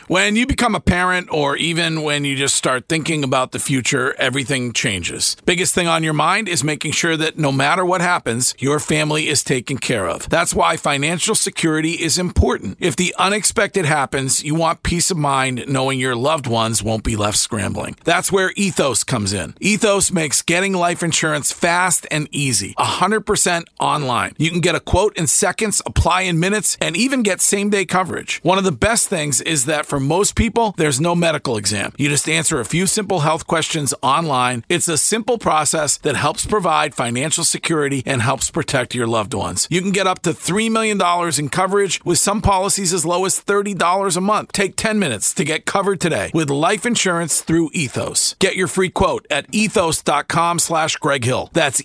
When you become a parent, or even when you just start thinking about the future, everything changes. Biggest thing on your mind is making sure that no matter what happens, your family is taken care of. That's why financial security is important. If the unexpected happens, you want peace of mind knowing your loved ones won't be left scrambling. That's where Ethos comes in. Ethos makes getting life insurance fast and easy. 100% online. You can get a quote in seconds, apply in minutes, and even get same-day coverage. One of the best things is that for most people, there's no medical exam. You just answer a few simple health questions online. It's a simple process that helps provide financial security and helps protect your loved ones. You can get up to $3 million in coverage with some policies as low as $30 a month. Take 10 minutes to get covered today with life insurance through Ethos. Get your free quote at ethos.com/Greg Hill. That's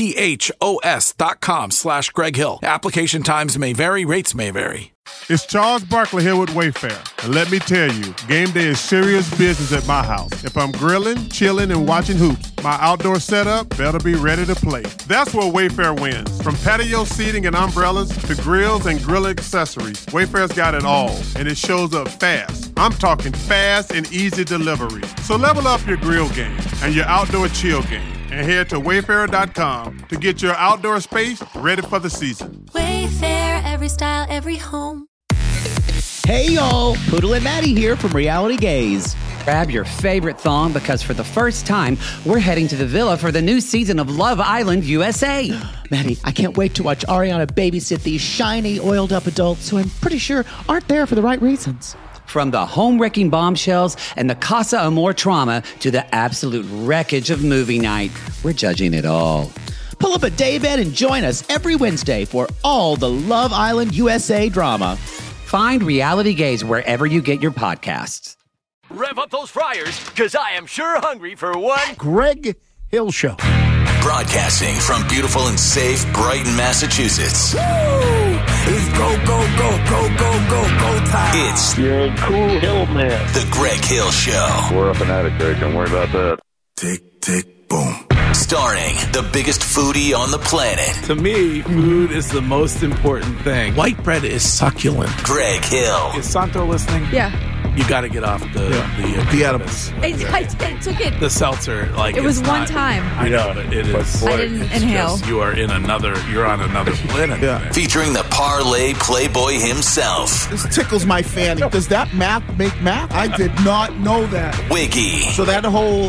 ETHOS.com/Greg Hill. Application times may vary, rates may vary. It's Charles Barkley here with Wayfair. And let me tell you, game day is serious business at my house. If I'm grilling, chilling, and watching hoops, my outdoor setup better be ready to play. That's where Wayfair wins. From patio seating and umbrellas to grills and grill accessories, Wayfair's got it all, and it shows up fast. I'm talking fast and easy delivery. So level up your grill game and your outdoor chill game, and head to Wayfair.com to get your outdoor space ready for the season. Wayfair, every style, every home. Hey y'all, Poodle and Maddie here from Reality Gaze. Grab your favorite thong because for the first time, we're heading to the villa for the new season of Love Island USA. Maddie, I can't wait to watch Ariana babysit these shiny, oiled-up adults who I'm pretty sure aren't there for the right reasons. From the home-wrecking bombshells and the Casa Amor trauma to the absolute wreckage of movie night, we're judging it all. Pull up a daybed and join us every Wednesday for all the Love Island USA drama. Find Reality Gaze wherever you get your podcasts. Rev up those fryers, because I am sure hungry for one Greg Hill Show. Broadcasting from beautiful and safe Brighton, Massachusetts. Woo! It's go, go, go, go, go, go, go time. It's You're a cool hill man. The Greg Hill Show. We're up and at it, Greg. Don't worry about that. Tick, tick, boom. Starring the biggest foodie on the planet. To me, food is the most important thing. White bread is succulent. Greg Hill. Is Santo listening? Yeah. You got to get off the edibles. I took it. The seltzer, like it was it's one not, time. I know, but it is. I didn't inhale. Just, you're on another planet. Yeah. Featuring the parlay playboy himself. This tickles my fanny. Does that math make math? I did not know that. Wiggy. So that whole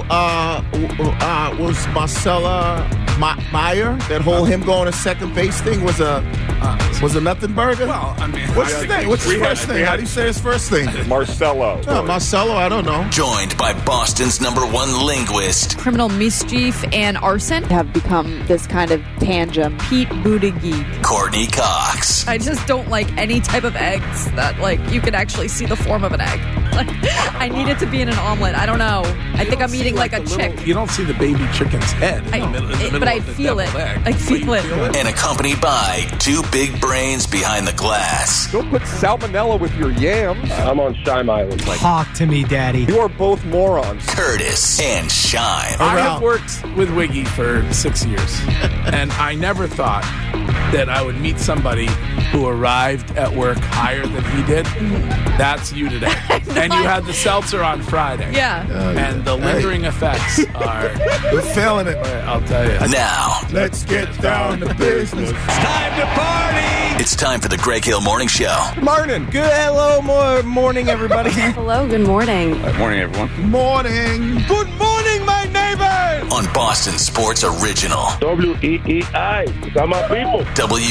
was Marcella Meyer. That whole him going to second base thing was a nothing burger. Well, I mean, what's his name? What's his first name? How do you say his first name? Marcelo. Marcelo, I don't know. Joined by Boston's #1 linguist. Criminal mischief and arson have become this kind of tangent. Pete Buttigieg. Courtney Cox. I just don't like any type of eggs that, like, you can actually see the form of an egg. Like, I need it to be in an omelet. I don't know. I think I'm eating like a chick. You don't see the baby chicken's head. But I feel it. I feel it. And accompanied by two big brains behind the glass. Don't put salmonella with your yams. I'm on Shime Island. Talk to me, Daddy. You are both morons. Curtis and Shime. I have worked with Wiggy for 6 years, and I never thought that I would meet somebody who arrived at work higher than he did. That's you today. And you had the seltzer on Friday. Yeah. And the lingering effects are... We're feeling it. I'll tell you. Now, let's get down to business. It's time to party. It's time for the Greg Hill Morning Show. Morning. Morning, everybody. Hello, good morning. Good morning, everyone. Morning. Good morning, my neighbors. On Boston Sports Original. WEEI. Got my people.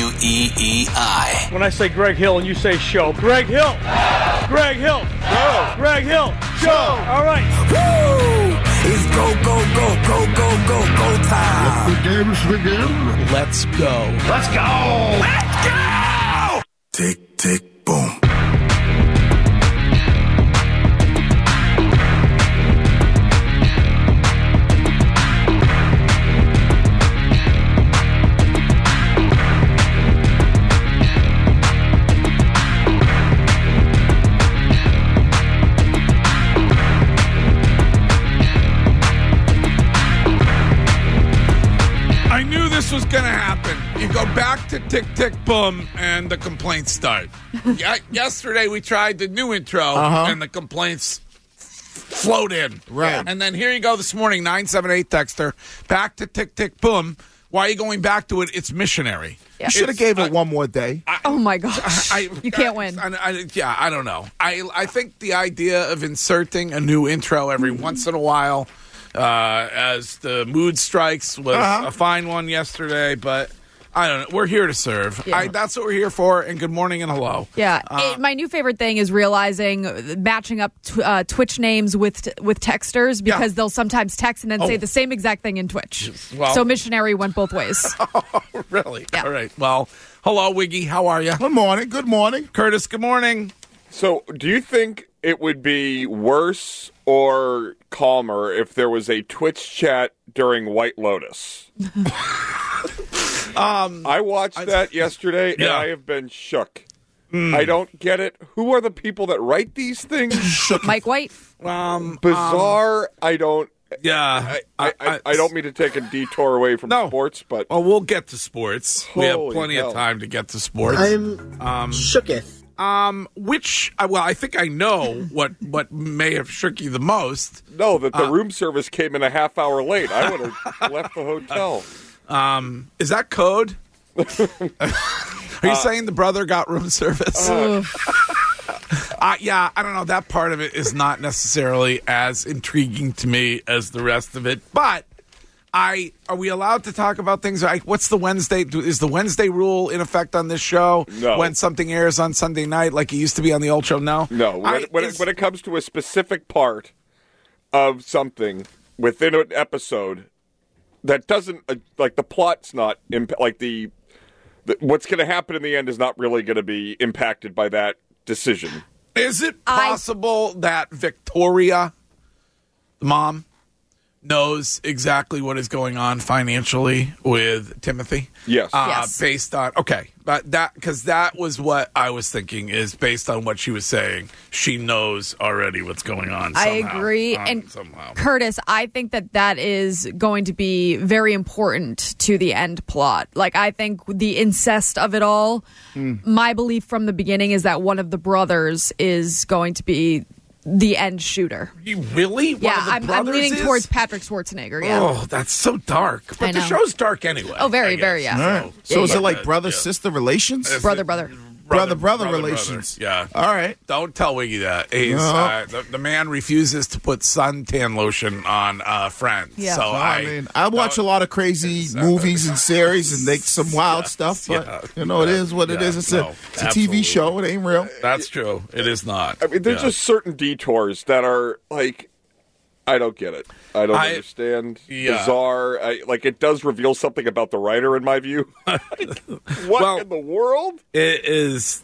WEEI. When I say Greg Hill and you say show, Greg Hill. Greg Hill. Show. Greg Hill. Show. All right. Woo! It's go, go, go, go, go, go, go time. Let the games begin. Let's go. Let's go. Let's go. Tick, tick, boom. Was going to happen. You go back to Tick Tick Boom, and the complaints start. Yesterday we tried the new intro, and the complaints flowed in. Right. And then here you go this morning, 978 texter, back to Tick Tick Boom. Why are you going back to it? It's missionary. You should have gave it one more day. Oh, my gosh. You can't win. I don't know. I think the idea of inserting a new intro every once in a while as the mood strikes was a fine one yesterday, but I don't know. We're here to serve. Yeah. That's what we're here for, and good morning and hello. Yeah. My new favorite thing is realizing matching up Twitch names with texters because they'll sometimes text and then say the same exact thing in Twitch. Well, so missionary went both ways. Oh, really? Yeah. All right. Well, hello, Wiggy. How are you? Good morning. Good morning. Curtis, good morning. So, do you think it would be worse or calmer if there was a Twitch chat during White Lotus? I watched that yesterday, and I have been shook. I don't get it. Who are the people that write these things? Mike White. Bizarre. I don't. Yeah. I don't mean to take a detour away from sports, but we'll get to sports. We have Holy plenty hell. of time to get to sports. I'm shooketh. I think I know what may have shook you the most. No, that the room service came in a half hour late. I would have left the hotel. Is that code? Are you saying the brother got room service? Yeah, I don't know. That part of it is not necessarily as intriguing to me as the rest of it. But are we allowed to talk about things like what's the Wednesday? Is the Wednesday rule in effect on this show? No. When something airs on Sunday night like it used to be on the old show? No. No. When it comes to a specific part of something within an episode that doesn't like the plot's not like the what's going to happen in the end is not really going to be impacted by that decision. Is it possible that Victoria, the mom, knows exactly what is going on financially with Timothy? Yes. Yes. Based on but that was what I was thinking is based on what she was saying. She knows already what's going on. I agree. And Curtis, I think that is going to be very important to the end plot. Like, I think the incest of it all, my belief from the beginning is that one of the brothers is going to be the end shooter. You really? Yeah, I'm leaning towards Patrick Schwarzenegger. Yeah. Oh, that's so dark. But the show's dark anyway. Oh, very, very, yeah. Right. So is it like brother-sister relations? Brother. Brother relations. Yeah. All right. Don't tell Wiggy that. He's, the man refuses to put suntan lotion on Friends. Yeah. So I watch a lot of crazy movies and series and make some wild stuff, but it is what it is. It's a TV show. It ain't real. That's true. It is not. I mean, there's just certain detours that are like, I don't get it. I don't understand. Bizarre. It does reveal something about the writer, in my view. What in the world? It is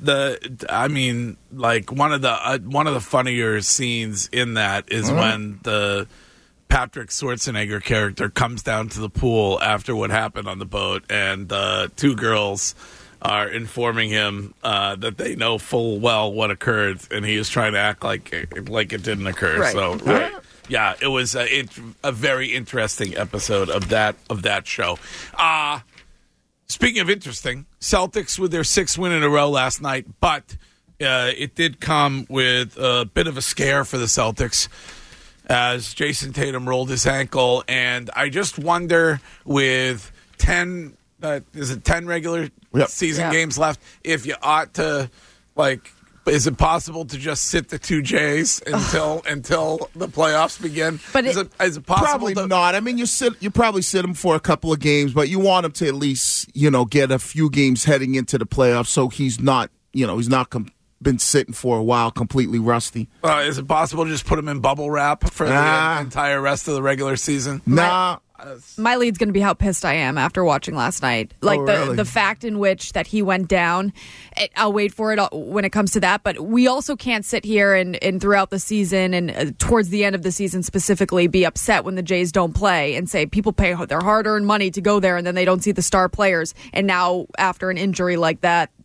one of the funnier scenes in that is when the Patrick Schwarzenegger character comes down to the pool after what happened on the boat, and the two girls are informing him that they know full well what occurred, and he is trying to act like it didn't occur. Right. So. Yeah, it was a very interesting episode of that show. Speaking of interesting, Celtics with their 6th win in a row last night, but it did come with a bit of a scare for the Celtics as Jason Tatum rolled his ankle, and I just wonder with 10 regular season games left if you ought to is it possible to just sit the two J's until the playoffs begin? But is it possible? Probably not. I mean, you probably sit him for a couple of games, but you want him to at least get a few games heading into the playoffs, so he's not been sitting for a while completely rusty. Is it possible to just put him in bubble wrap for the entire rest of the regular season? Nah. My lead's going to be how pissed I am after watching last night. The fact in which that he went down. I'll wait for it when it comes to that. But we also can't sit here and throughout the season and towards the end of the season specifically be upset when the Jays don't play and say people pay their hard-earned money to go there and then they don't see the star players. And now after an injury like that,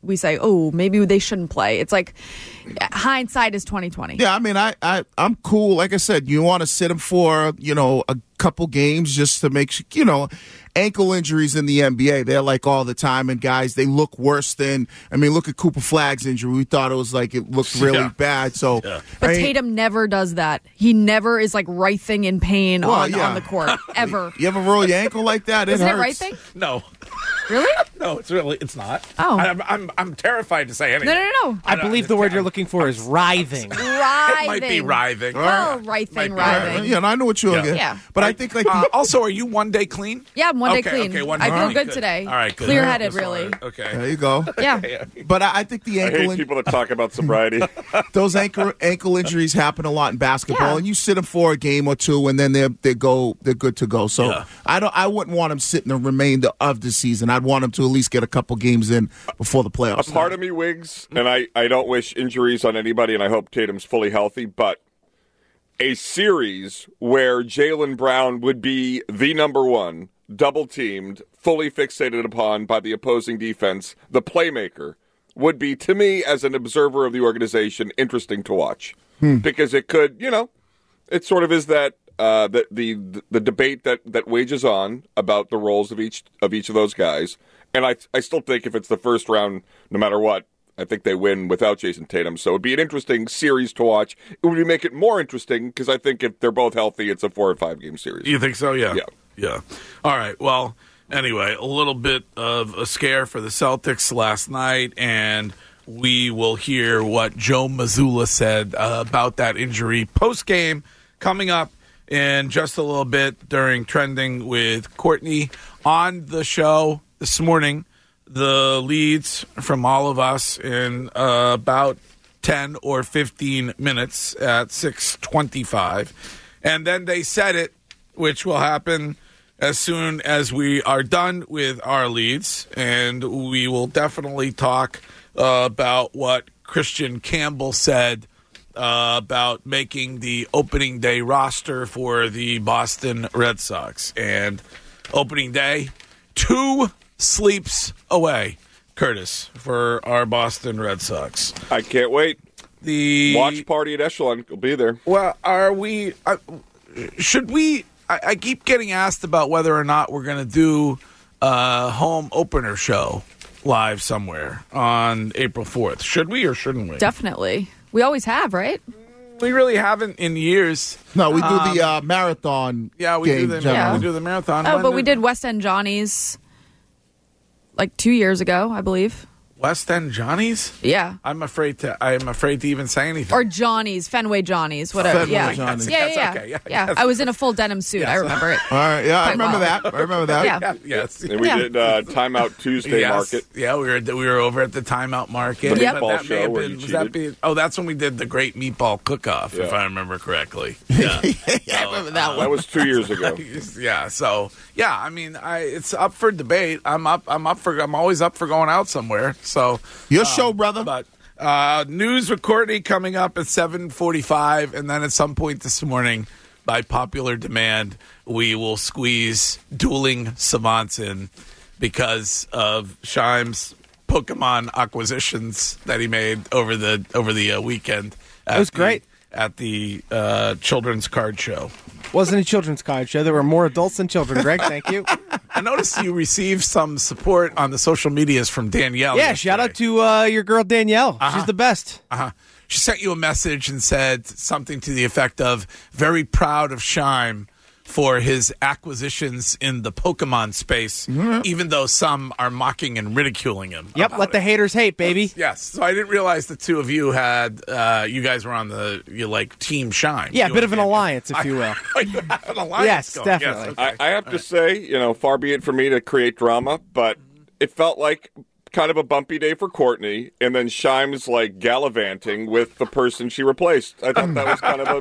we say, oh, maybe they shouldn't play. It's like hindsight is 20/20. Yeah, I mean, I'm cool. Like I said, you want to sit him for, a couple games just to make sure, ankle injuries in the NBA, they're like all the time, and guys, they look worse than, look at Cooper Flagg's injury. We thought it was like it looked really bad. So, But Tatum never does that. He never is like writhing in pain on the court, ever. You ever roll your ankle like that? Isn't it hurts. writhing? No. Really? No, it's not. Oh. I'm terrified to say anything. No. I believe the word you're looking for is writhing. It might be writhing. Well, writhing. Yeah, and I know what you're getting. Yeah. But I think like also, are you 1 day clean? Yeah, I'm 1 day clean. Okay, 1 day I feel clean. good today. All right, good. Clear-headed, really. Okay. There you go. Yeah. But I think the I ankle hate people that talk about sobriety. those ankle injuries happen a lot in basketball, Yeah. and you sit them for a game or two, and then they're good to go. So I wouldn't want them sitting the remainder of the season. I'd want them to at least get a couple games in before the playoffs. A part of me, Wiggs, and I don't wish injuries on anybody, and I hope Tatum's fully healthy, but a series where Jaylen Brown would be the number one, double-teamed, fully fixated upon by the opposing defense, the playmaker, would be, to me, as an observer of the organization, interesting to watch. Because it could, it sort of is that the debate that wages on about the roles of each of those guys. And I still think if it's the first round, no matter what, I think they win without Jason Tatum. So it'd be an interesting series to watch. It would make it more interesting because I think if they're both healthy, it's a 4 or 5 game series. You think so? Yeah. Yeah. All right. Well, anyway, a little bit of a scare for the Celtics last night, and we will hear what Joe Mazzulla said about that injury post-game coming up in just a little bit during Trending with Courtney on the show this morning. The leads from all of us in about 10 or 15 minutes at 6:25. And then they said it, which will happen as soon as we are done with our leads. And we will definitely talk about what Christian Campbell said about making the opening day roster for the Boston Red Sox. And opening day, 2 sleeps away, Curtis, for our Boston Red Sox. I can't wait. The watch party at Echelon will be there. Well, are we? Should we? I keep getting asked about whether or not we're going to do a home opener show live somewhere on April 4th. Should we or shouldn't we? Definitely. We always have, right? We really haven't in years. No, we do the marathon. Yeah, we game do the marathon. Oh, but we did West End Johnny's like 2 years ago, I believe. West End Johnny's? Yeah. I'm afraid to even say anything. Or Johnny's, Fenway Johnny's, whatever. Fenway Johnny's. Yeah. Okay. Yeah. I was in a full denim suit. I remember it. All right. Yeah, I remember that. Yeah. Yes. And we did Timeout Tuesday Market. Yeah, we were over at the Timeout Market. The meatball show where you cheated. That's when we did the Great Meatball Cook-Off, if I remember correctly. Yeah, I remember that one. That was 2 years ago. Yeah. So I mean, it's up for debate. I'm always up for going out somewhere. So your show, brother. But news with Courtney coming up at 7:45, and then at some point this morning, by popular demand, we will squeeze Dueling Savants in because of Shime's Pokemon acquisitions that he made over the weekend. It was great at the children's card show. Wasn't a children's card show. There were more adults than children, Greg. Thank you. I noticed you received some support on the social medias from Danielle. Yeah, shout out to your girl Danielle. She's the best. She sent you a message and said something to the effect of, very proud of Shime for his acquisitions in the Pokemon space, even though some are mocking and ridiculing him. Yep, let the haters hate, baby. Yes. So I didn't realize the two of you had, you guys were on Team Shime. Yeah, a bit of an alliance, if you will. You have an alliance yes, going. definitely. Yes, okay. I have to say, far be it for me to create drama, but it felt like kind of a bumpy day for Courtney, and then Shime's gallivanting with the person she replaced. I thought that was kind of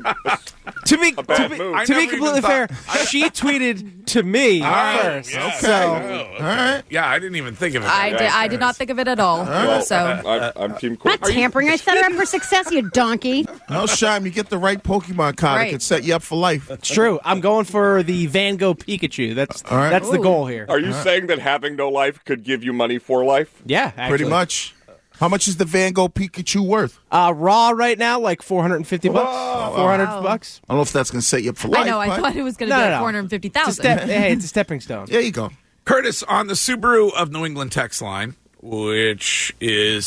a bad move. To be completely fair, she tweeted to me first. Yes. So, all right. Yeah, I didn't even think of it. I did not think of it at all. So I'm Team Courtney. Not tampering. I set her up for success, you donkey. No, Shime, you get the right Pokemon card, it can set you up for life. It's true. I'm going for the Van Gogh Pikachu. That's the goal here. Are you saying that having no life could give you money for life? Yeah, actually. Pretty much. How much is the Van Gogh Pikachu worth? Raw right now, like $450. Whoa. $400. I don't know if that's going to set you up for life. I know. I thought it was going to be like $450,000. Hey, it's a stepping stone. There you go. Curtis on the Subaru of New England text line, which is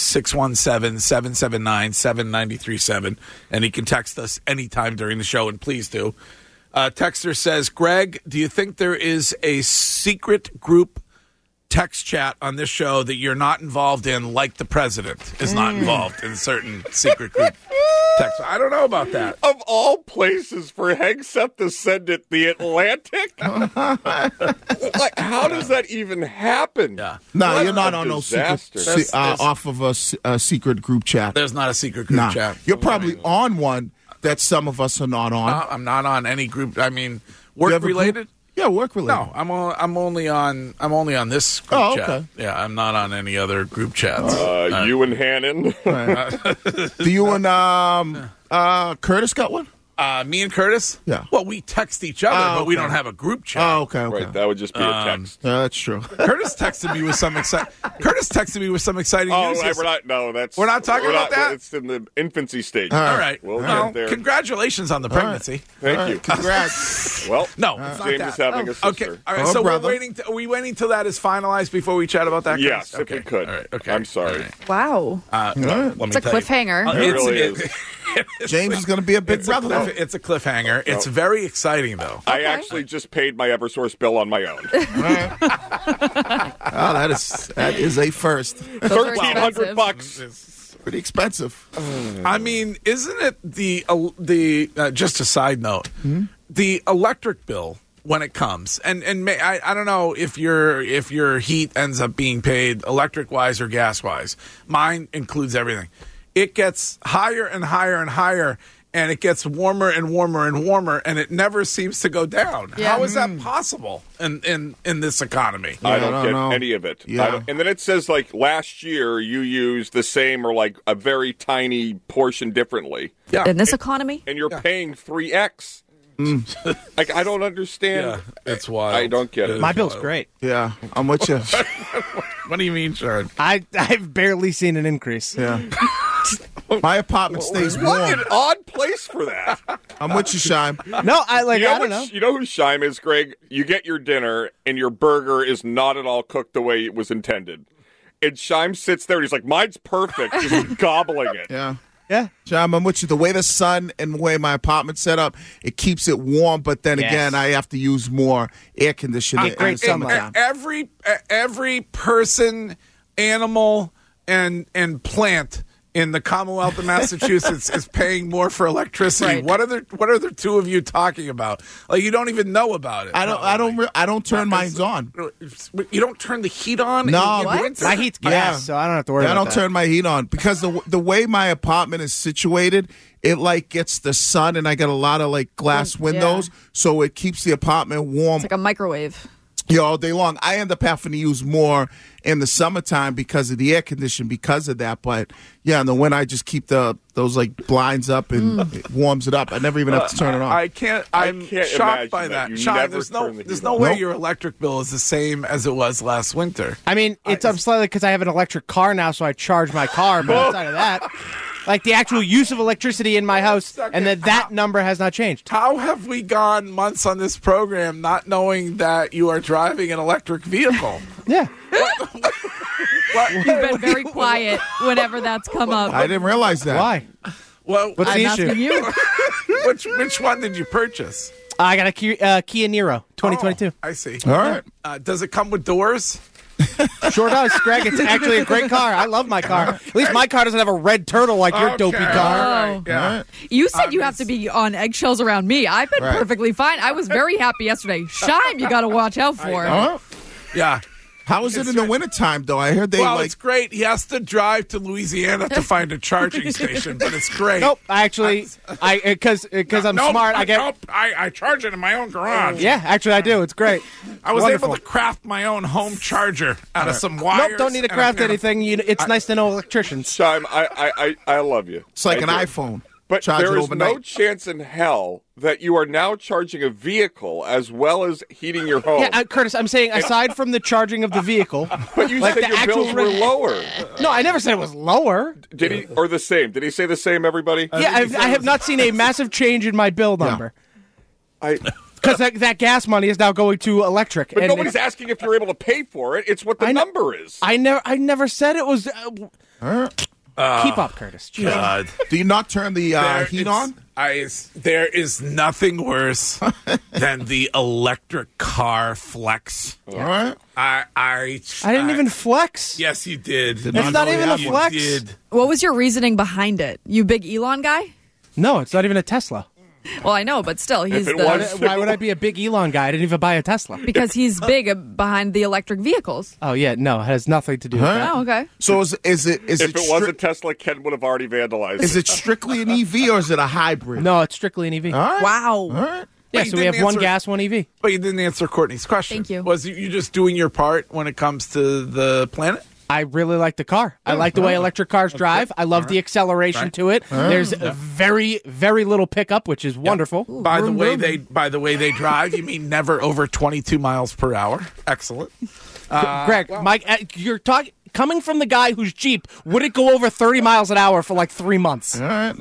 617-779-7937, and he can text us anytime during the show, and please do. Texter says, Greg, do you think there is a secret group text chat on this show that you're not involved in, like the president is not involved in certain secret group text? I don't know about that. Of all places for Hegseth to send it, the Atlantic? Like, how does that even happen? Yeah. No, you're not on disaster. no secret, off of a secret group chat. There's not a secret group chat. You're probably on one that some of us are not on. I'm not on any group. I mean, work-related? Yeah, work-related. No, I'm only on this group chat. Yeah, I'm not on any other group chats. You and Hannon. Do you and Curtis got one? Me and Curtis? Yeah. Well, we text each other, but we don't have a group chat. Oh, okay. Right, that would just be a text. Yeah, that's true. Curtis texted me with some exciting news. We're not talking about that? It's in the infancy stage. All right. We'll well, get there. Congratulations on the pregnancy. Thank you. Congrats. Well, no, it's not James that. is having a sister. Okay. All right. So we're waiting. Are we waiting till that is finalized before we chat about that? Yes, okay. if we could. All right. Okay. I'm sorry. Wow. Let me It's a tell you. cliffhanger. It really is. James is going to be a big brother. It's a cliffhanger. It's very exciting, though. I actually just paid my Eversource bill on my own. Oh, that is a first. $1,300. Pretty expensive. I mean, isn't it the just a side note, the electric bill when it comes, and I don't know if your heat ends up being paid electric wise or gas wise. Mine includes everything. It gets higher and higher and higher, and it gets warmer and warmer and warmer, and it never seems to go down. Yeah. How is that possible in this economy? I don't get know. any of it. Yeah. And then it says, like, last year you used the same or, like, a very tiny portion differently. Yeah. In this economy? And you're paying 3X. Like, I don't understand. Yeah, it's wild. I don't get it. My bill's great. Yeah, I'm with you. What do you mean, Sharon? I've barely seen an increase. Yeah. My apartment stays What warm. an odd place for that. I'm with you, Shime. No, I don't know. You know who Shime is, Greg? You get your dinner, and your burger is not at all cooked the way it was intended. And Shime sits there, and he's like, mine's perfect, just gobbling it. Yeah. Yeah. Shime, I'm with you. The way the sun and the way my apartment's set up, it keeps it warm, but then again, I have to use more air conditioning. Great summertime. Every person, animal, and plant in the Commonwealth of Massachusetts is paying more for electricity. Right. What are the two of you talking about? Like, you don't even know about it. I don't turn mine on. You don't turn the heat on? No. in What? winter? My heat's gas, so I don't have to worry I about don't that. turn my heat on because the way my apartment is situated, it like gets the sun, and I got a lot of like glass windows, so it keeps the apartment warm. It's like a microwave. All day long. I end up having to use more in the summertime because of the air conditioning, because of that. But yeah, in the winter, I just keep those like blinds up and it warms it up. I never even have to turn it on. I'm shocked by that. You Sean, never there's turn the there's heat no on. way Nope. your electric bill is the same as it was last winter. I mean, I'm slightly because I have an electric car now, so I charge my car. But outside of that, like the actual use of electricity in my house, and that number has not changed. How have we gone months on this program not knowing that you are driving an electric vehicle? Yeah. You've been very quiet whenever that's come up. I didn't realize that. Why? Well, What's I'm the asking issue? you. which one did you purchase? I got a Kia Niro 2022. I see. All right. Does it come with doors? Sure does, Greg. It's actually a great car. I love my car. At least my car doesn't have a red turtle like your dopey car. Oh. Yeah. You said you have to be on eggshells around me. I've been perfectly fine. I was very happy yesterday. Shime, you got to watch out for. Yeah. How is it in the wintertime, though? I heard they it's great. He has to drive to Louisiana to find a charging station, but it's great. Nope. Because I'm smart. I charge it in my own garage. Yeah, actually I do. It's great. I was Wonderful. able to craft my own home charger out of some wires. Nope, don't need to craft anything. It's nice to know electricians. Shime, I love you. It's like I an do. iPhone. But charge it there is overnight. no chance in hell that you are now charging a vehicle as well as heating your home. Yeah, Curtis, I'm saying aside from the charging of the vehicle, but you like said the your actual bills were lower. No, I never said it was lower. Did he, or the same? Did he say the same? Everybody? Yeah, I have not seen a massive change in my bill number. Because that gas money is now going to electric. But nobody's asking if you're able to pay for it. It's what the number is. I never said it was. Keep up, Curtis. Jesus. God. Do you not turn the heat on? There is nothing worse than the electric car flex. All right. I didn't even flex. Yes, you did. It's not even a flex. You did. What was your reasoning behind it? You big Elon guy? No, it's not even a Tesla. Well, I know, but still, he's Why would I be a big Elon guy? I didn't even buy a Tesla. Because he's big behind the electric vehicles. Oh, yeah, no, it has nothing to do with that. Oh, okay. So is it if it was a Tesla, Ken would have already vandalized. Is it strictly an EV or is it a hybrid? No, it's strictly an EV. All right. Wow. All right. Yeah, so we have one gas, one EV. But you didn't answer Courtney's question. Thank you. Was you just doing your part when it comes to the planet? I really like the car. I like the way electric cars drive. I love the acceleration to it. There's very, very little pickup, which is wonderful. By the way they drive, you mean never over 22 miles per hour. Excellent. Greg, Mike, you're talking coming from the guy whose Jeep wouldn't go over 30 miles an hour for like 3 months. All right.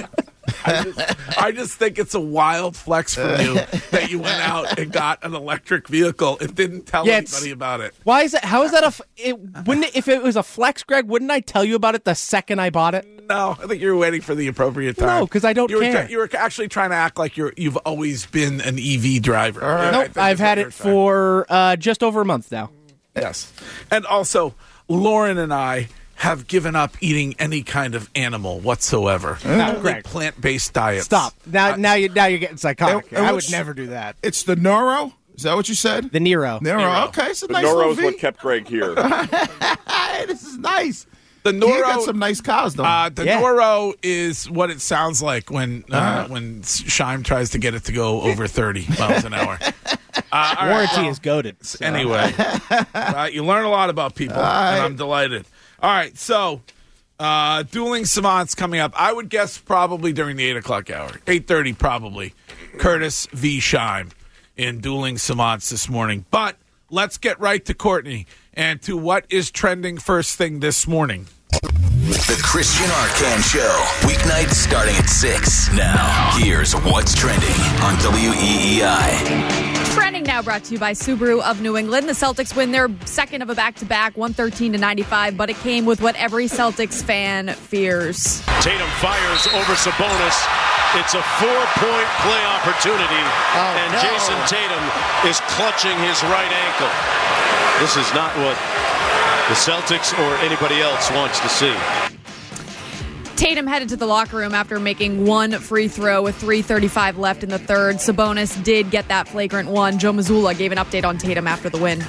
I just think it's a wild flex from you that you went out and got an electric vehicle and didn't tell anybody about it. Why is that? How is that if it was a flex, Greg, wouldn't I tell you about it the second I bought it? No, I think you were waiting for the appropriate time. No, because I don't care. You were actually trying to act like you've always been an EV driver. Nope, I've had it for just over a month now. Yes. And also, Lauren and I have given up eating any kind of animal whatsoever. Only plant-based diets. Stop. Now you're getting psychotic. I would never do that. It's the Nero? Is that what you said? The Nero. Nero. Okay, it's a the nice Nero little is what kept Greg here. Hey, this is nice. The Noro, you got some nice cars, though. Noro is what it sounds like when Scheim tries to get it to go over 30 miles an hour. Warranty is goated. So. Anyway, you learn a lot about people, and I'm delighted. All right, so Dueling Savants coming up. I would guess probably during the 8 o'clock hour. 8:30 probably. Curtis v. Scheim in Dueling Savants this morning. But let's get right to Courtney and to what is trending first thing this morning. The Christian Arcand Show. Weeknights starting at 6. Now, here's what's trending on WEEI. Trending now brought to you by Subaru of New England. The Celtics win their second of a back-to-back, 113-95, but it came with what every Celtics fan fears. Tatum fires over Sabonis. It's a 4-point play opportunity, Jason Tatum is clutching his right ankle. This is not what the Celtics or anybody else wants to see. Tatum headed to the locker room after making one free throw with 3:35 left in the third. Sabonis did get that flagrant one. Joe Mazzulla gave an update on Tatum after the win.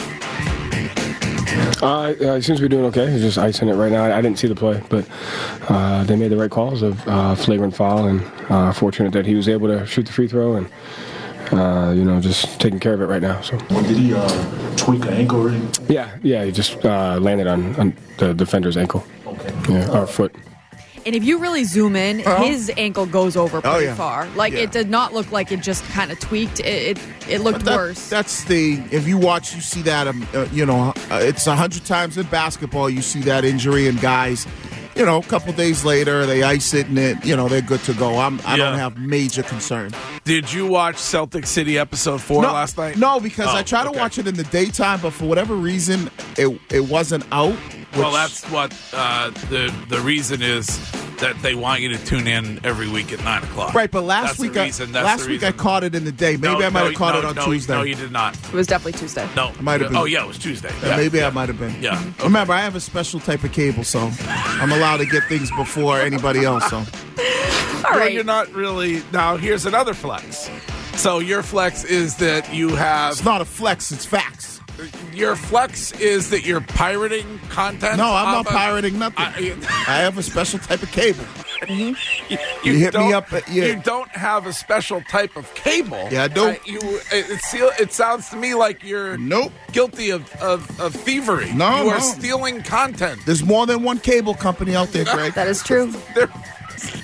He seems to be doing okay. He's just icing it right now. I didn't see the play, but they made the right calls of flagrant foul, and fortunate that he was able to shoot the free throw and just taking care of it right now. So. Did he tweak an ankle or anything? Yeah, he just landed on the defender's ankle. Okay. Yeah, or foot. And if you really zoom in, his ankle goes over pretty far. It did not look like it just kind of tweaked. It looked worse. That's if you watch, you see that, it's 100 times in basketball, you see that injury, and guys, a couple days later, they ice it, and they're good to go. I don't have major concern. Did you watch Celtic City episode 4 last night? No, because I try to watch it in the daytime, but for whatever reason, it wasn't out. Well, that's what the reason is, that they want you to tune in every week at 9 o'clock. Right, but last week I caught it in the day. Maybe I might have caught it on Tuesday. No, you did not. It was definitely Tuesday. No, it might have been. Oh, yeah, it was Tuesday. Maybe I might have been. Yeah. Remember, I have a special type of cable, so I'm allowed to get things before anybody else. So. All right. You're not really. Now, here's another flex. So your flex is that you have. It's not a flex, it's facts. Your flex is that you're pirating content? No, I'm not pirating nothing. I have a special type of cable. Mm-hmm. You hit me up. You don't have a special type of cable. Yeah, I do. It sounds to me like you're guilty of thievery. No, you are stealing content. There's more than one cable company out there, Greg. That is true.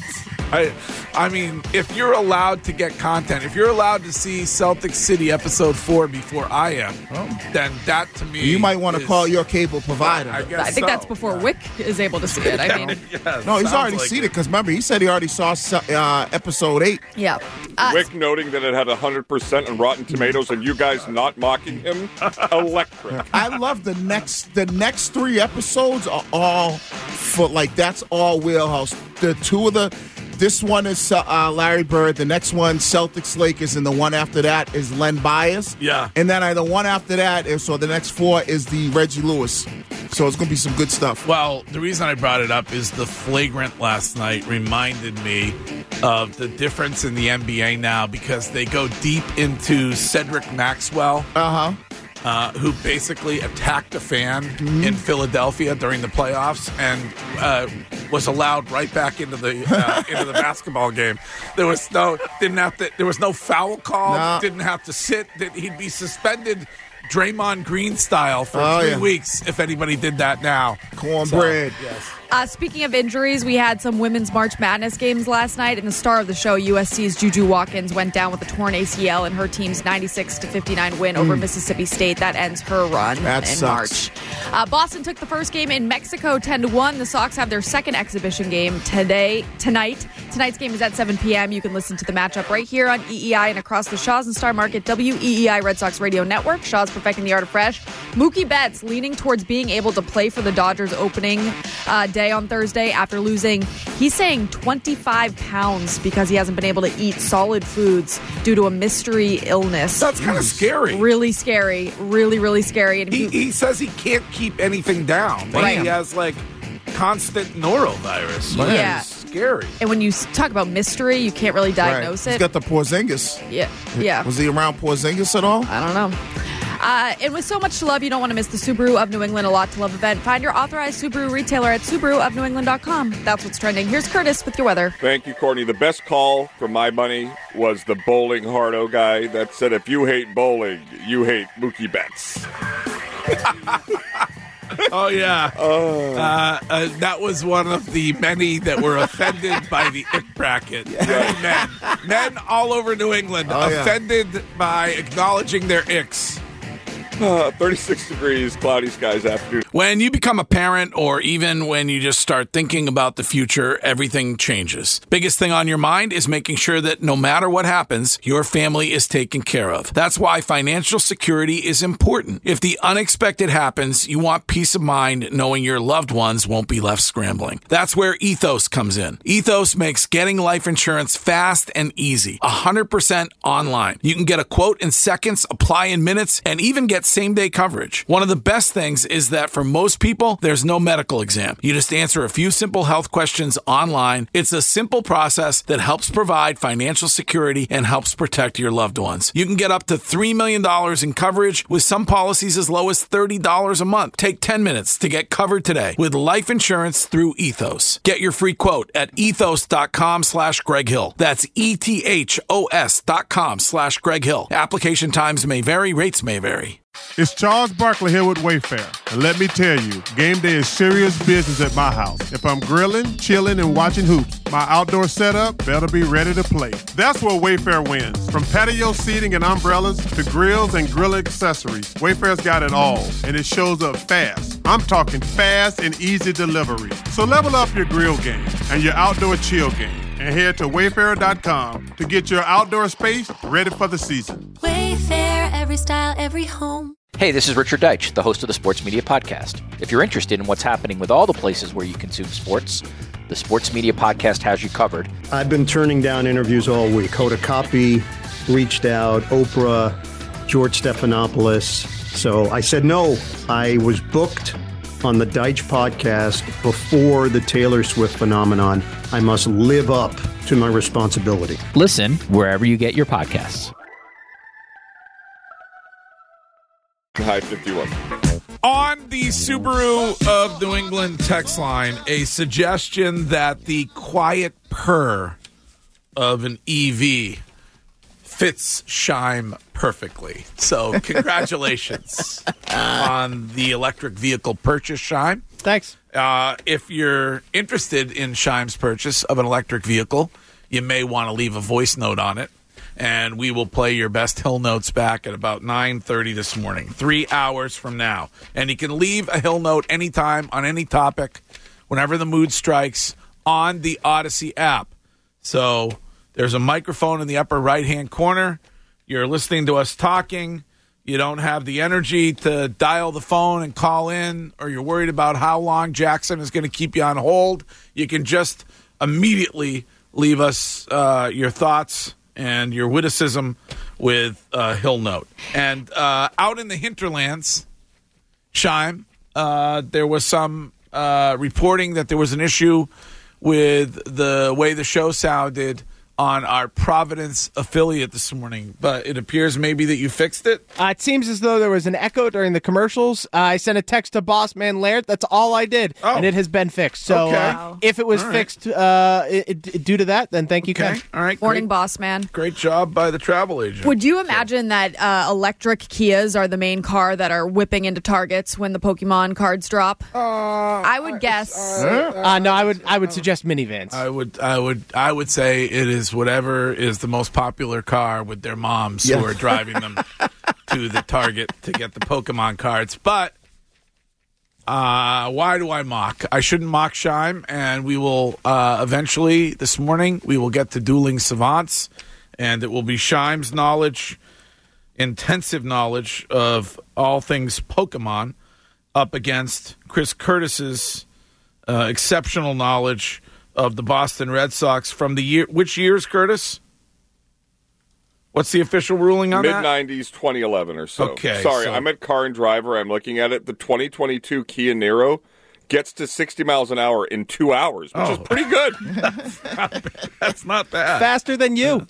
I mean, if you're allowed to get content, if you're allowed to see Celtic City episode 4 before I am, then that to me, you might want to call your cable provider. I think that's before Wick is able to see it. I mean, no, he's already seen it because remember he said he already saw episode 8. Yeah. Wick noting that it had 100% on Rotten Tomatoes, and you guys not mocking him. Electric. I love the next 3 episodes are all that's all wheelhouse. This one is Larry Bird. The next one, Celtics Lakers, and the one after that is Len Bias. Yeah. And then the one after that is the next 4 is the Reggie Lewis. So it's going to be some good stuff. Well, the reason I brought it up is the flagrant last night reminded me of the difference in the NBA now because they go deep into Cedric Maxwell. Who basically attacked a fan in Philadelphia during the playoffs and was allowed right back into the basketball game. There was no foul call. Didn't have to sit. He'd be suspended Draymond Green style for 3 weeks if anybody did that now. Cornbread. Yes. Speaking of injuries, we had some women's March Madness games last night, and the star of the show, USC's Juju Watkins, went down with a torn ACL in her team's 96-59 win over Mississippi State. That ends her run in March. Boston took the first game in Mexico 10-1. The Sox have their second exhibition game tonight. Tonight's game is at 7 p.m. You can listen to the matchup right here on EEI and across the Shaw's and Star Market WEEI Red Sox Radio Network. Shaw's perfecting the art of fresh. Mookie Betts leaning towards being able to play for the Dodgers opening day on Thursday after losing, he's saying 25 pounds because he hasn't been able to eat solid foods due to a mystery illness. That's kind of scary. Really scary. Really, really scary. And he says he can't keep anything down. Right. He has constant norovirus. Yeah. It's scary. And when you talk about mystery, you can't really diagnose it. He's got the Porzingis. Yeah. Was he around Porzingis at all? I don't know. And with so much to love, you don't want to miss the Subaru of New England A Lot to Love event. Find your authorized Subaru retailer at SubaruofNewEngland.com. That's what's trending. Here's Curtis with your weather. Thank you, Courtney. The best call for my money was the Bowling Hardo guy that said, if you hate bowling, you hate Mookie Betts. Oh, yeah. That was one of the many that were offended by the ick bracket. Yeah. Men all over New England offended by acknowledging their icks. 36 degrees, cloudy skies afternoon. When you become a parent or even when you just start thinking about the future, everything changes. Biggest thing on your mind is making sure that no matter what happens, your family is taken care of. That's why financial security is important. If the unexpected happens, you want peace of mind knowing your loved ones won't be left scrambling. That's where Ethos comes in. Ethos makes getting life insurance fast and easy. 100% online. You can get a quote in seconds, apply in minutes, and even get same-day coverage. One of the best things is that for most people, there's no medical exam. You just answer a few simple health questions online. It's a simple process that helps provide financial security and helps protect your loved ones. You can get up to $3 million in coverage with some policies as low as $30 a month. Take 10 minutes to get covered today with life insurance through Ethos. Get your free quote at ethos.com/Greg Hill. That's ETHOS.com/Greg Hill. Application times may vary, rates may vary. It's Charles Barkley here with Wayfair. And let me tell you, game day is serious business at my house. If I'm grilling, chilling, and watching hoops, my outdoor setup better be ready to play. That's where Wayfair wins. From patio seating and umbrellas to grills and grill accessories, Wayfair's got it all, and it shows up fast. I'm talking fast and easy delivery. So level up your grill game and your outdoor chill game, and head to Wayfair.com to get your outdoor space ready for the season. Wayfair, every style, every home. Hey, this is Richard Deitch, the host of the Sports Media Podcast. If you're interested in what's happening with all the places where you consume sports, the Sports Media Podcast has you covered. I've been turning down interviews all week. Hoda Kotb reached out, Oprah, George Stephanopoulos. So I said no. I was booked on the Deitch podcast before the Taylor Swift phenomenon. I must live up to my responsibility. Listen wherever you get your podcasts. High 51. On the Subaru of New England text line, a suggestion that the quiet purr of an EV fits Scheim perfectly. So congratulations on the electric vehicle purchase, Scheim. Thanks. If you're interested in Scheim's purchase of an electric vehicle, you may want to leave a voice note on it, and we will play your best Hill Notes back at about 9:30 this morning, 3 hours from now. And you can leave a Hill Note anytime on any topic, whenever the mood strikes, on the Odyssey app. So there's a microphone in the upper right-hand corner. You're listening to us talking. You don't have the energy to dial the phone and call in, or you're worried about how long Jackson is going to keep you on hold. You can just immediately leave us your thoughts and your witticism with Hill Note. And out in the hinterlands, Scheim, there was some reporting that there was an issue with the way the show sounded on our Providence affiliate this morning, but it appears maybe that you fixed it. It seems as though there was an echo during the commercials. I sent a text to Boss Man Laird. That's all I did, and it has been fixed. So if it was fixed due to that, then thank you, Ken. All right. Morning, Boss Man. Great job by the travel agent. Would you imagine that electric Kias are the main car that are whipping into targets when the Pokemon cards drop? I would guess. No, I would suggest minivans. I would say it is whatever is the most popular car with their moms who are driving them to the Target to get the Pokemon cards. But why do I mock? I shouldn't mock Scheim, and we will eventually this morning we will get to Dueling Savants, and it will be Scheim's knowledge, intensive knowledge of all things Pokemon, up against Chris Curtis's exceptional knowledge of the Boston Red Sox from the year. Which years, Curtis? What's the official ruling on that? Mid-90s, 2011 or so. Okay. Sorry, I'm at Car and Driver. I'm looking at it. The 2022 Kia Niro gets to 60 miles an hour in 2 hours, which is pretty good. That's not bad. Faster than you.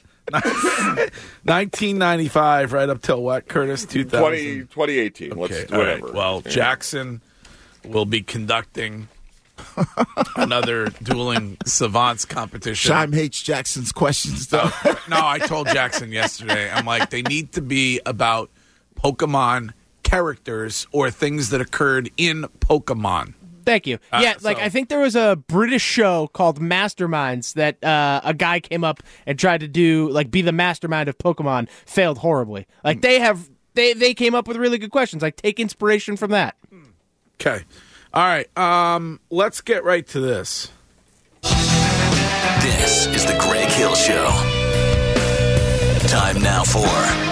1995, right up till what, Curtis? 2018. Okay, Let's whatever. Right. Well, Jackson will be conducting another Dueling Savants competition. Scheim hates Jackson's questions, though. No, I told Jackson yesterday. I'm like, they need to be about Pokemon characters or things that occurred in Pokemon. Thank you. I think there was a British show called Masterminds that a guy came up and tried to do, be the mastermind of Pokemon, failed horribly. They came up with really good questions. Take inspiration from that. Okay. All right, let's get right to this. This is the Greg Hill Show. Time now for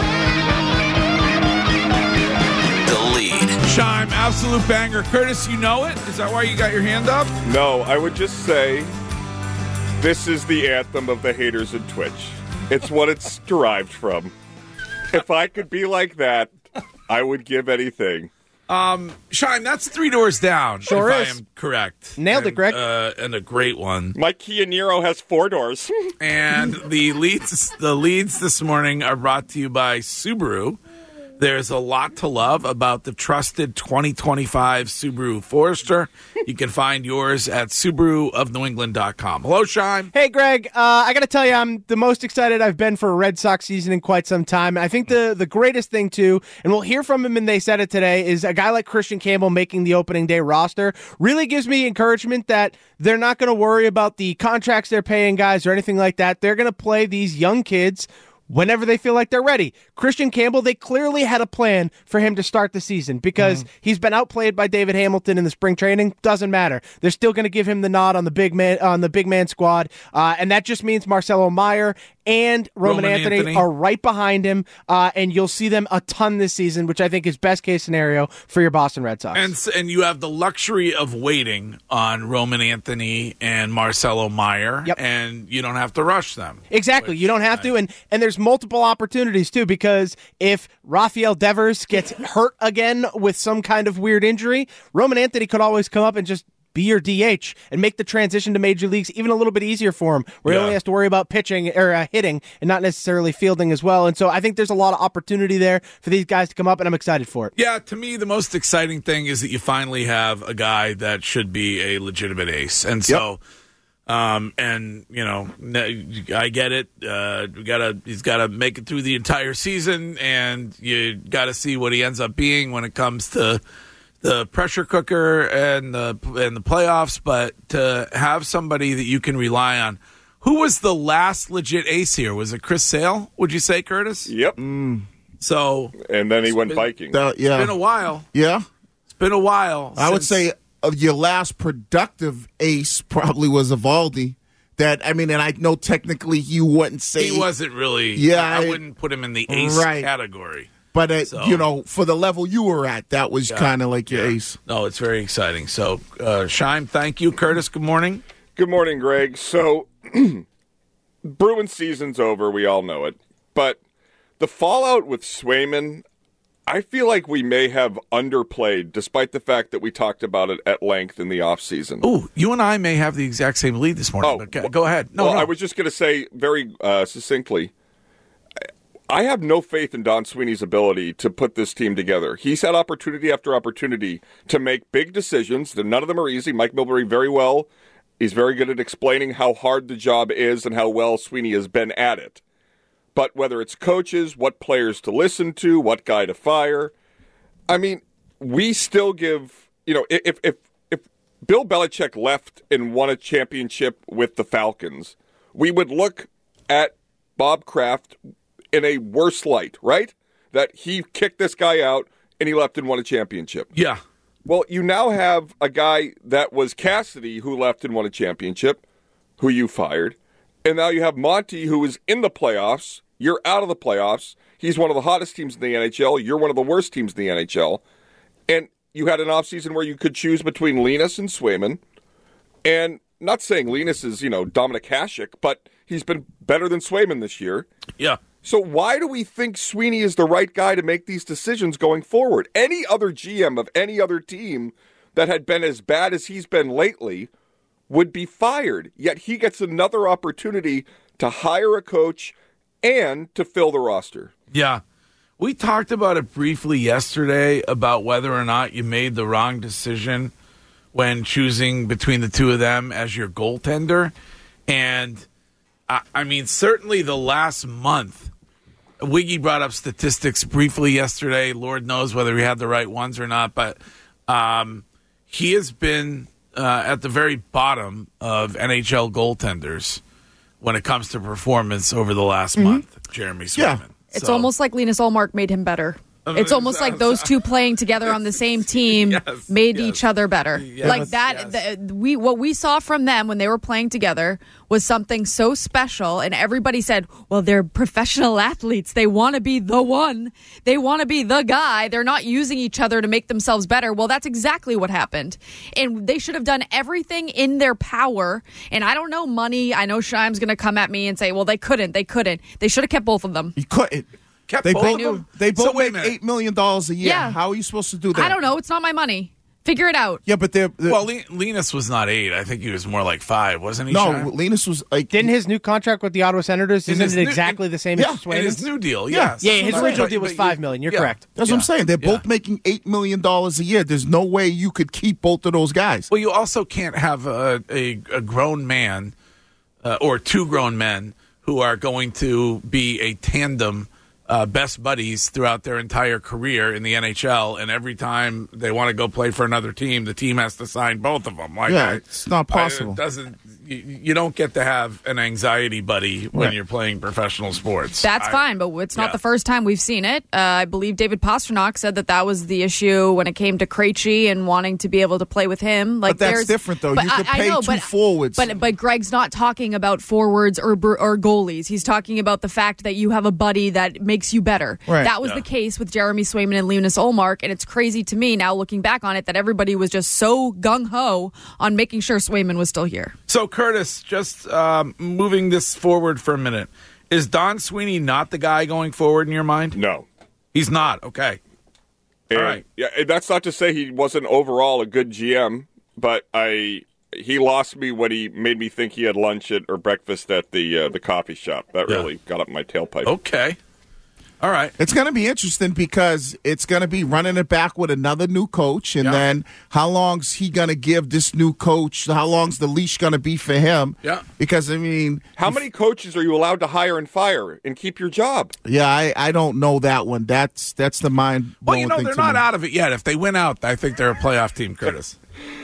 The Lead. Scheim, absolute banger. Curtis, you know it? Is that why you got your hand up? No, I would just say this is the anthem of the haters in Twitch. It's what it's derived from. If I could be like that, I would give anything. Scheim, that's 3 doors down. Sure if is. I am correct. Nailed it, Greg. And a great one. My Kia Niro has 4 doors. And the leads this morning are brought to you by Subaru. There's a lot to love about the trusted 2025 Subaru Forester. You can find yours at SubaruofNewEngland.com. Hello, Scheim. Hey, Greg. I got to tell you, I'm the most excited I've been for a Red Sox season in quite some time. I think the greatest thing, too, and we'll hear from him and they said it today, is a guy like Christian Campbell making the opening day roster really gives me encouragement that they're not going to worry about the contracts they're paying guys or anything like that. They're going to play these young kids whenever they feel like they're ready. Christian Campbell, they clearly had a plan for him to start the season because he's been outplayed by David Hamilton in the spring training. Doesn't matter. They're still going to give him the nod on the big man squad, and that just means Marcelo Meyer and Roman Anthony are right behind him, and you'll see them a ton this season, which I think is best case scenario for your Boston Red Sox. And you have the luxury of waiting on Roman Anthony and Marcelo Meyer, and you don't have to rush them. Exactly. You don't have to, and there's multiple opportunities, too, because if Rafael Devers gets hurt again with some kind of weird injury, Roman Anthony could always come up and just be your DH and make the transition to major leagues even a little bit easier for him, where he only has to worry about pitching or hitting and not necessarily fielding as well. And so I think there's a lot of opportunity there for these guys to come up, and I'm excited for it. Yeah, to me, the most exciting thing is that you finally have a guy that should be a legitimate ace. And so And I get it. He's got to make it through the entire season, and you got to see what he ends up being when it comes to the pressure cooker and the playoffs. But to have somebody that you can rely on. Who was the last legit ace here? Was it Chris Sale? Would you say, Curtis? Yep. So, and then he went Viking. It's been a while. Yeah, it's been a while. I would say your last productive ace probably was Evaldi. And I know technically you wouldn't say he wasn't really. Yeah, I wouldn't put him in the ace category. But for the level you were at, that was kind of like your ace. No, it's very exciting. So, Scheim, thank you. Curtis, good morning. Good morning, Greg. So, Bruins season's over. We all know it. But the fallout with Swayman, I feel like we may have underplayed, despite the fact that we talked about it at length in the offseason. Oh, you and I may have the exact same lead this morning. But go ahead. No. I was just going to say very succinctly, I have no faith in Don Sweeney's ability to put this team together. He's had opportunity after opportunity to make big decisions. None of them are easy. Mike Milbury very well. He's very good at explaining how hard the job is and how well Sweeney has been at it. But whether it's coaches, what players to listen to, what guy to fire, we still give, if Bill Belichick left and won a championship with the Falcons, we would look at Bob Kraft in a worse light, right? That he kicked this guy out and he left and won a championship. Yeah. Well, you now have a guy that was Cassidy who left and won a championship, who you fired. And now you have Monty, who is in the playoffs. You're out of the playoffs. He's one of the hottest teams in the NHL. You're one of the worst teams in the NHL. And you had an offseason where you could choose between Linus and Swayman. And not saying Linus is, Dominic Hasek, but he's been better than Swayman this year. Yeah. So why do we think Sweeney is the right guy to make these decisions going forward? Any other GM of any other team that had been as bad as he's been lately would be fired. Yet he gets another opportunity to hire a coach and to fill the roster. Yeah. We talked about it briefly yesterday about whether or not you made the wrong decision when choosing between the two of them as your goaltender. And, certainly the last month, Wiggy brought up statistics briefly yesterday. Lord knows whether he had the right ones or not, but he has been at the very bottom of NHL goaltenders when it comes to performance over the last month, Jeremy Swayman. Yeah. It's almost like Linus Ullmark made him better. It's almost like those two playing together on the same team made each other better. Like that, what we saw from them when they were playing together was something so special. And everybody said, well, they're professional athletes. They want to be the one. They want to be the guy. They're not using each other to make themselves better. Well, that's exactly what happened. And they should have done everything in their power. And I don't know money. I know Scheim's going to come at me and say, well, they couldn't. They should have kept both of them. You couldn't. They both make $8 million a year. Yeah. How are you supposed to do that? I don't know. It's not my money. Figure it out. Yeah, but Linus was not 8. I think he was more like 5, wasn't he? No, Scheim? Linus was like. Didn't his new contract with the Ottawa Senators isn't it exactly the same as Swayman's? His new deal, yes. Yeah, his original deal was $5 million. You're correct. That's what I'm saying. They're both making $8 million a year. There's no way you could keep both of those guys. Well, you also can't have a grown man or two grown men who are going to be a tandem best buddies throughout their entire career in the NHL, and every time they want to go play for another team, the team has to sign both of them. It's not possible. You don't get to have an anxiety buddy when you're playing professional sports. That's fine, but it's not the first time we've seen it. I believe David Pastrnak said that was the issue when it came to Krejci and wanting to be able to play with him. But that's different, though. You could pay two forwards. But Greg's not talking about forwards or goalies. He's talking about the fact that you have a buddy that makes you better. Right. That was the case with Jeremy Swayman and Linus Ullmark, and it's crazy to me now looking back on it that everybody was just so gung-ho on making sure Swayman was still here. So, Curtis, just moving this forward for a minute, is Don Sweeney not the guy going forward in your mind? No. He's not? Okay. And, all right. Yeah, that's not to say he wasn't overall a good GM, but he lost me when he made me think he had lunch or breakfast at the coffee shop. That really got up my tailpipe. Okay. All right. It's going to be interesting because it's going to be running it back with another new coach. And then how long's he going to give this new coach? How long's the leash going to be for him? Yeah. Because, I mean. How many coaches are you allowed to hire and fire and keep your job? Yeah, I don't know that one. That's the mind blowing Well, thing they're to not me. out of it yet. If they win out, I think they're a playoff team, Curtis.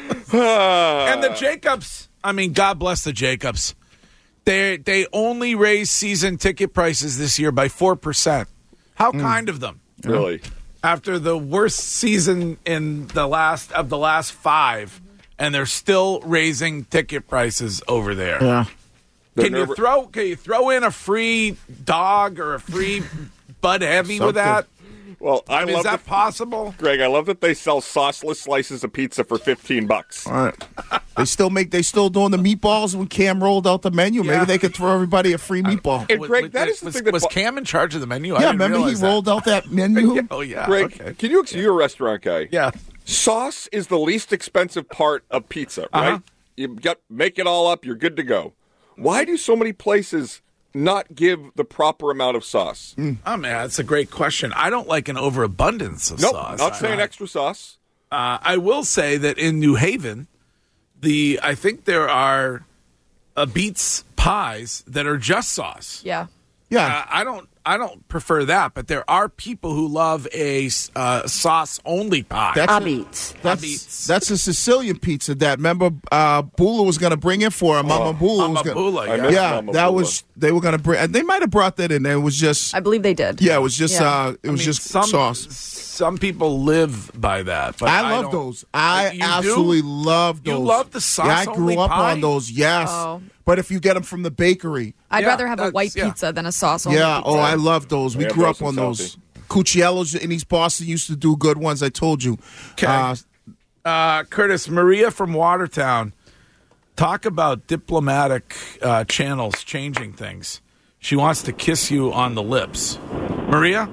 And the Jacobs, I mean, God bless the Jacobs. They only raised season ticket prices this year by 4%. How kind of them. Really? After the worst season in the last 5, and they're still raising ticket prices over there. Yeah. Can you throw in a free dog or a free Bud Heavy with that? Well, Is that possible? Greg, I love that they sell sauceless slices of pizza for $15. All right. They still doing the meatballs when Cam rolled out the menu. Maybe they could throw everybody a free meatball. And Greg, that is the thing that was Cam in charge of the menu? Yeah, remember he rolled out that menu? Oh, yeah. Greg, can you you're a restaurant guy? Yeah. Sauce is the least expensive part of pizza, right? You make it all up, you're good to go. Why do so many places not give the proper amount of sauce? Oh, man, that's a great question. I don't like an overabundance of sauce. Not saying extra sauce. I will say that in New Haven, I think there are Beets pies that are just sauce. Yeah. Yeah. I don't prefer that, but there are people who love a sauce-only pie. That's a Sicilian pizza that, remember, Bula was going to bring in for him. Mama Bula was going to. That was, they were going to bring, and they might have brought that in there. It was just. I believe they did. Yeah, it was just, sauce. Some people live by that. But I love those. I absolutely love those. You love the sauce-only pie? Yeah, I grew up on those, yes. Oh. But if you get them from the bakery. I'd rather have a white pizza than a sauce-only pizza. Oh, I love those. We grew up on those. Cucciello's in East Boston used to do good ones, I told you. Okay. Curtis, Maria from Watertown, talk about diplomatic channels changing things. She wants to kiss you on the lips. Maria?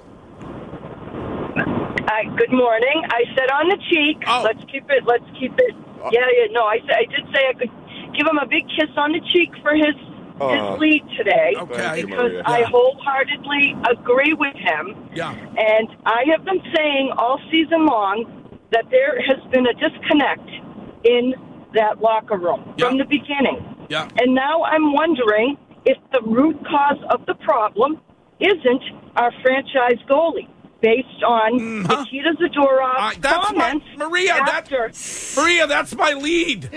Good morning. I said on the cheek. Oh. Let's keep it. Yeah. No, I did say I could give him a big kiss on the cheek for his lead today. Okay. Because I wholeheartedly agree with him. Yeah. And I have been saying all season long that there has been a disconnect in that locker room from the beginning. Yeah. And now I'm wondering if the root cause of the problem isn't our franchise goalie, based on Nikita Zadorov's comments. Maria, that's my lead.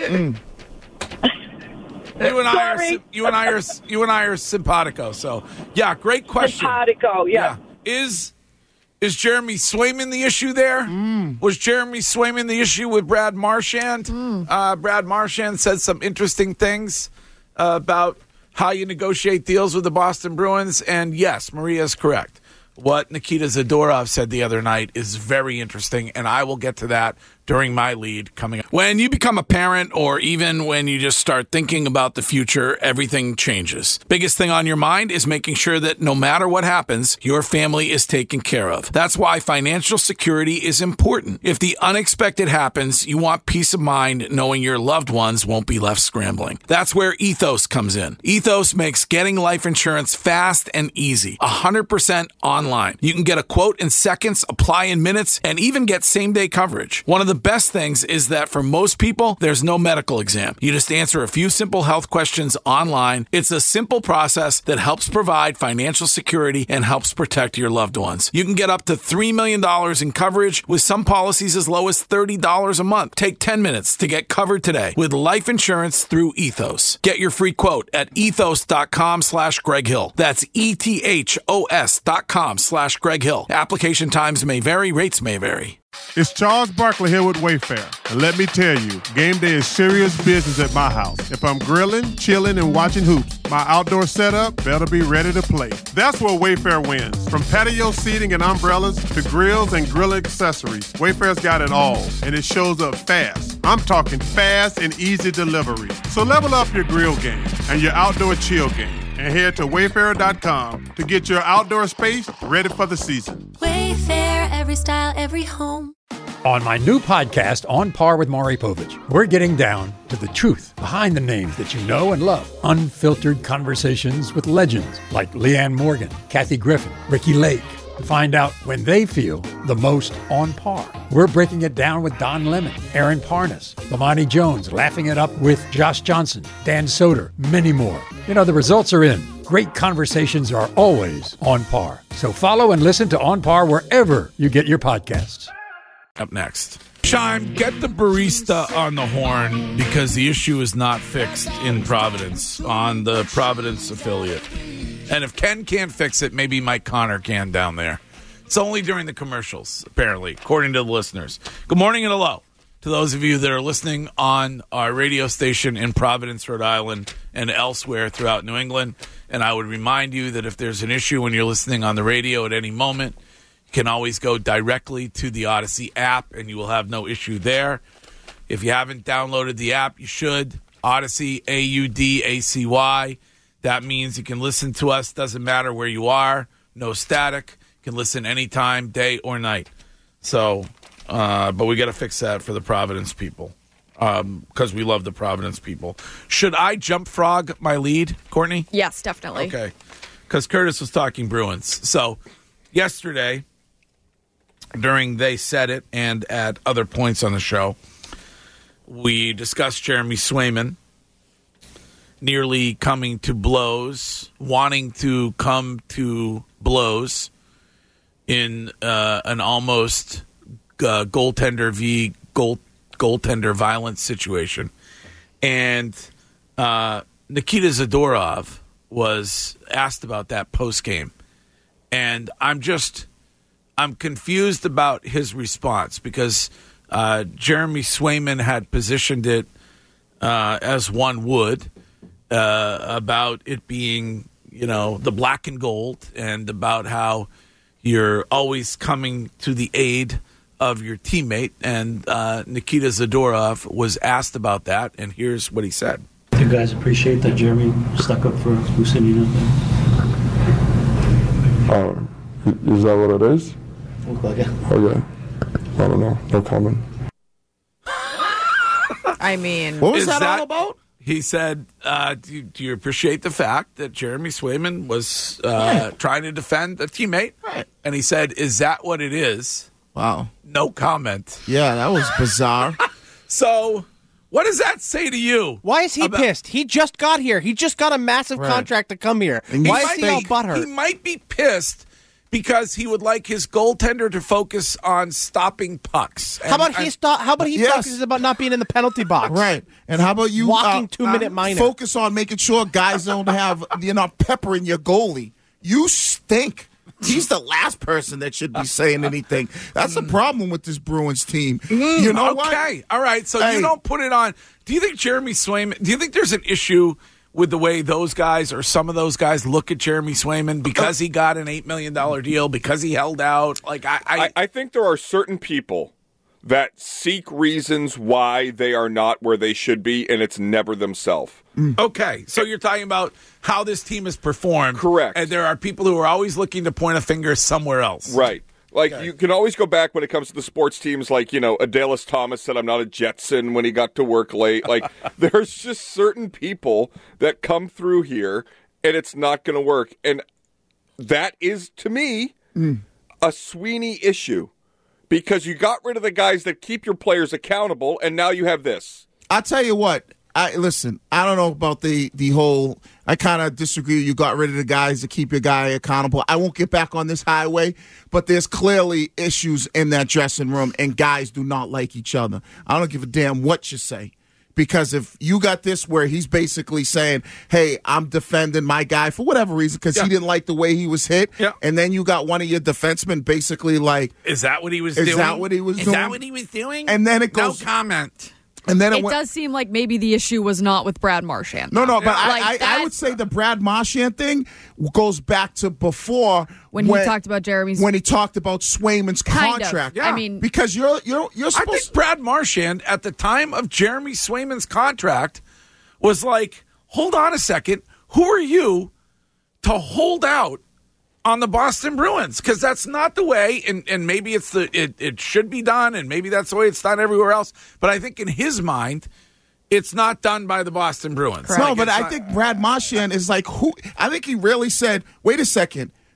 You and I are simpatico. So yeah, great question. Simpatico, yeah. Is Jeremy Swayman the issue there? Was Jeremy Swayman the issue with Brad Marchand? Brad Marchand said some interesting things about how you negotiate deals with the Boston Bruins, and yes, Maria is correct. What Nikita Zadorov said the other night is very interesting, and I will get to that during my lead coming up. When you become a parent, or even when you just start thinking about the future, everything changes. Biggest thing on your mind is making sure that no matter what happens, your family is taken care of. That's why financial security is important. If the unexpected happens, you want peace of mind knowing your loved ones won't be left scrambling. That's where Ethos comes in. Ethos makes getting life insurance fast and easy, 100% online. You can get a quote in seconds, apply in minutes, and even get same-day coverage. One of the best things is that for most people, there's no medical exam. You just answer a few simple health questions online. It's a simple process that helps provide financial security and helps protect your loved ones. You can get up to $3 million in coverage with some policies as low as $30 a month. Take 10 minutes to get covered today with life insurance through Ethos. Get your free quote at ethos.com/Greg Hill. That's ethos.com/Greg Hill. Application times may vary, rates may vary. It's Charles Barkley here with Wayfair. And let me tell you, game day is serious business at my house. If I'm grilling, chilling, and watching hoops, my outdoor setup better be ready to play. That's where Wayfair wins. From patio seating and umbrellas to grills and grill accessories, Wayfair's got it all, and it shows up fast. I'm talking fast and easy delivery. So level up your grill game and your outdoor chill game, and head to Wayfair.com to get your outdoor space ready for the season. Wayfair, every style, every home. On my new podcast, On Par with Maury Povich, we're getting down to the truth behind the names that you know and love. Unfiltered conversations with legends like Leanne Morgan, Kathy Griffin, Ricky Lake, Find out when they feel the most on par. We're breaking it down with Don Lemon, Aaron Parnas, Lamani Jones, laughing it up with Josh Johnson, Dan Soder, many more. You know, the results are in. Great conversations are always on par. So follow and listen to On Par wherever you get your podcasts. Up next. Chime, get the barista on the horn because the issue is not fixed in Providence on the Providence affiliate. And if Ken can't fix it, maybe Mike Connor can down there. It's only during the commercials, apparently, according to the listeners. Good morning and hello to those of you that are listening on our radio station in Providence, Rhode Island, and elsewhere throughout New England. And I would remind you that if there's an issue when you're listening on the radio at any moment, you can always go directly to the Odyssey app, and you will have no issue there. If you haven't downloaded the app, you should. Odyssey, AUDACY. That means you can listen to us. Doesn't matter where you are. No static. You can listen anytime, day or night. So, but we got to fix that for the Providence people because we love the Providence people. Should I jump frog my lead, Courtney? Yes, definitely. Okay. Because Curtis was talking Bruins. So, yesterday, during They Said It and at other points on the show, we discussed Jeremy Swayman nearly coming to blows, wanting to come to blows in an almost goaltender v. goaltender violence situation. And Nikita Zadorov was asked about that post-game. And I'm confused about his response because Jeremy Swayman had positioned it as one would, about it being, the black and gold and about how you're always coming to the aid of your teammate. And Nikita Zadorov was asked about that, and here's what he said. Do you guys appreciate that Jeremy stuck up for Lucinda? Is that what it is? Look like it. Okay. I don't know. No comment. I mean, what was that all about? He said, do you appreciate the fact that Jeremy Swayman was trying to defend a teammate? Right. And he said, is that what it is? Wow. No comment. Yeah, that was bizarre. So, what does that say to you? Why is he pissed? He just got here. He just got a massive contract to come here. Why is he all butthurt? He might be pissed because he would like his goaltender to focus on stopping pucks. How about he focuses about not being in the penalty box? Right. And how about you walking 2-minute minor? Focus on making sure guys don't have you're not peppering your goalie. You stink. He's the last person that should be saying anything. That's the problem with this Bruins team. You know what? Okay. All right. So you don't put it on. Do you think Jeremy Swayman, do you think there's an issue with the way those guys or some of those guys look at Jeremy Swayman because he got an $8 million deal, because he held out? Like I think there are certain people that seek reasons why they are not where they should be, and it's never themselves. Okay, so you're talking about how this team has performed. Correct. And there are people who are always looking to point a finger somewhere else. Right. Like, you can always go back when it comes to the sports teams, like, Adelis Thomas said, I'm not a Jetson when he got to work late. Like, there's just certain people that come through here, and it's not going to work. And that is, to me, a Sweeney issue. Because you got rid of the guys that keep your players accountable, and now you have this. I'll tell you what. Listen, I don't know about the whole, I kind of disagree. You got rid of the guys to keep your guy accountable. I won't get back on this highway, but there's clearly issues in that dressing room, and guys do not like each other. I don't give a damn what you say. Because if you got this where he's basically saying, hey, I'm defending my guy for whatever reason because he didn't like the way he was hit, and then you got one of your defensemen basically like, is that what he was doing? Is that what he was doing? And then it goes, no comment. And then it does seem like maybe the issue was not with Brad Marchand. No, but I would say the Brad Marchand thing goes back to before when he talked about Jeremy's, when he talked about Swayman's contract. Yeah. I mean, because you're supposed. I think Brad Marchand at the time of Jeremy Swayman's contract was like, hold on a second, who are you to hold out on the Boston Bruins? Because that's not the way, and maybe it should be done, and maybe that's the way it's done everywhere else. But I think in his mind, it's not done by the Boston Bruins. No, but I think Brad Marchand is like, who? I think he really said, wait a second,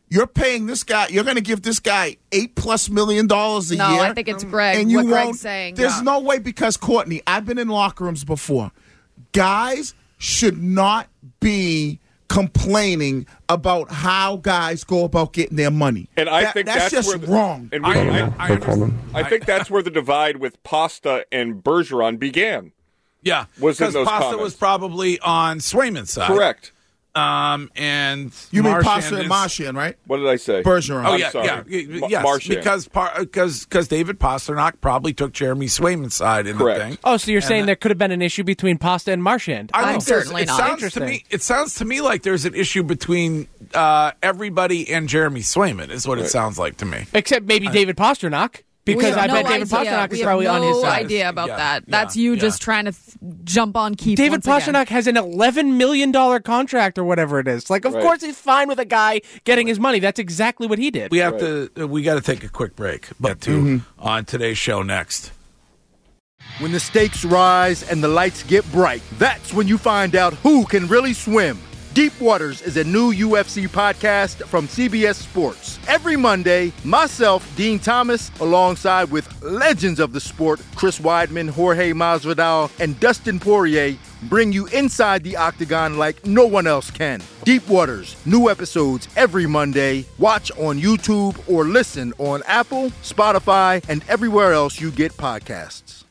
You're paying this guy. You're going to give this guy $8+ million a year. No, I think it's Greg. And you what won't. Greg's saying. There's no way because Courtney. I've been in locker rooms before. Guys should not be complaining about how guys go about getting their money. And I think that's just wrong. And I think that's where the divide with Pasta and Bergeron began. Yeah, was in because those Pasta comments. was probably on Swayman's side. Correct. And You mean Marchand Pasta and is- Marchand, right? What did I say? Bergeron. Oh I'm yeah, sorry. yes, Marchand. because David Pastrnak probably took Jeremy Swayman's side in Correct. the thing. Oh, so you're And saying that- there could have been an issue between Pasta and Marchand? I think there's- certainly it not. Sounds to me, it sounds to me like there's an issue between everybody and Jeremy Swayman. Is what it sounds like to me. Except maybe David Pastrnak. Because I bet David Pastrnak is probably on his side. We have no idea about that. That's you just trying to jump on Keith. David once again. Pastrnak has an $11 million contract or whatever it is. Like, of course he's fine with a guy getting his money. That's exactly what he did. We have to. We got to take a quick break. But on today's show next. When the stakes rise and the lights get bright, that's when you find out who can really swim. Deep Waters is a new UFC podcast from CBS Sports. Every Monday, myself, Dean Thomas, alongside with legends of the sport, Chris Weidman, Jorge Masvidal, and Dustin Poirier, bring you inside the octagon like no one else can. Deep Waters, new episodes every Monday. Watch on YouTube or listen on Apple, Spotify, and everywhere else you get podcasts.